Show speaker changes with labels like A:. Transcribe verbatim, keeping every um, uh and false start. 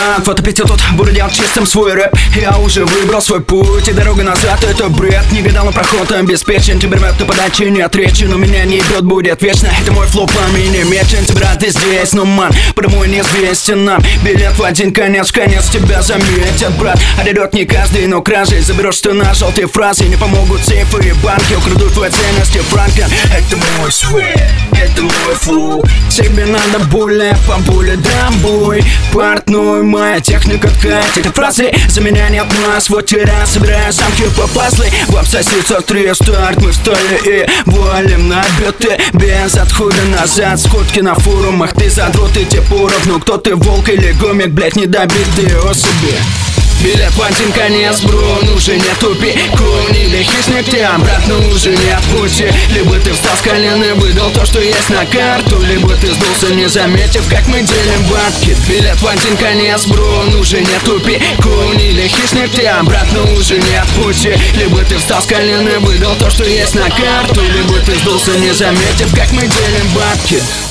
A: брат, вот опять я тут буду делать чистым свой рэп. Я уже выбрал свой путь, и дорога назад это бред. Не гадал на проход, обеспечен. Тебе рвет на подачи, не отречен. Но меня не бьет, будет вечно. Это мой флоу, пламени мечен. Ты, брат, ты здесь, но ман, потому неизвестен нам. Билет в один конец, в конец тебя заметят, брат. Орет не каждый, но кражей заберешь ты на желтые фразы. Не помогут сейфы и банки, украдут твои ценности, Франклин. Это мой свет, это мой флоу. Тебе надо более поболее, дамбой. Портной, моя техника ткать. Эти фразы за меня нет нас. Вот вчера собираю сам хип-хоп пазлы. В обсоситься три старт, мы встали и валим на биты. Без отхода назад, сходки на форумах. Ты задрот, и те поровну. Кто ты, волк или гомик, блять, недобитые особи. Билет в один конец, бро, ну уже не тупи. Клоун или хищник, тебе обратно уже нет пути. Либо ты встал с колен и выдал то, что есть на карту, либо ты сдулся, не заметив, как мы делим бабки. Билет в один конец, бро, ну уже не тупи. Клоун или хищник, тебе обратно уже нет пути. Либо ты встал с колен и выдал то, что есть на карту, либо ты сдулся, не заметив, как мы делим бабки.